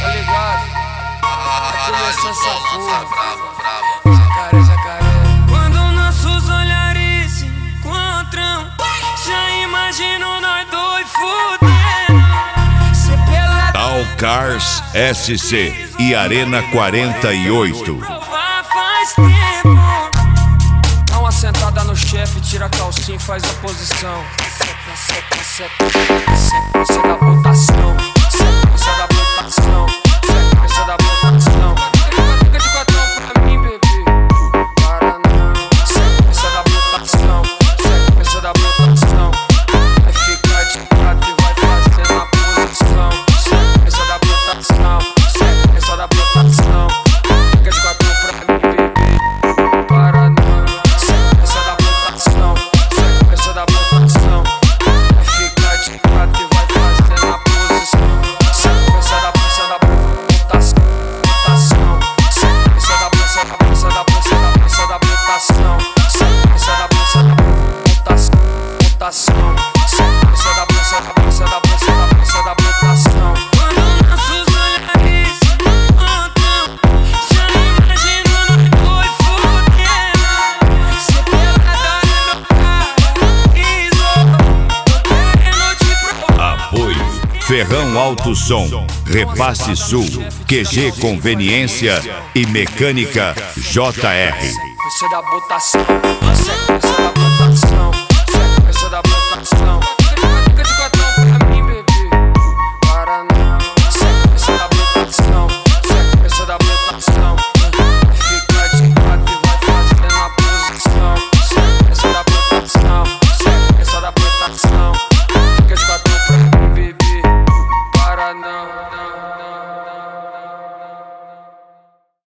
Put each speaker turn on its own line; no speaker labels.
Tá ligado? Começou essa porra. Jacaré, jacaré.
Quando nossos olhares se encontram, já imagino nós dois fudendo. Cê pelado
Tal Cars SC e Arena 48.
provar faz tempo.
Dá uma sentada no chefe, tira a calcinha e faz a posição. Sequência da botação. Sequência da botação. Sequência da botação. Fica de quatro pra mim, bebê. Para não. Sequência da botação. Sequência da botação. Vai ficar de quatro e vai fazer na posição. Sequência da botação. Sequência da botação. Fica de quatro pra mim, bebê. Para não. Sequência da botação. Sequência da botação. Vai ficar de quatro e vai fazer na posição. Sequência da botação. Sequência da botação. Sequência da botação. Sequência da botação. Sequência da botação.
Quando nossos olhares se encontram, já imagino nós dois fudendo. Cê pelada no meu paraíso, tô querendo te provar.
Apoio Ferrão Alto Som, Repasse Sul, QG Conveniência e Mecânica JR.
Sequência da botação. Sequência da botação.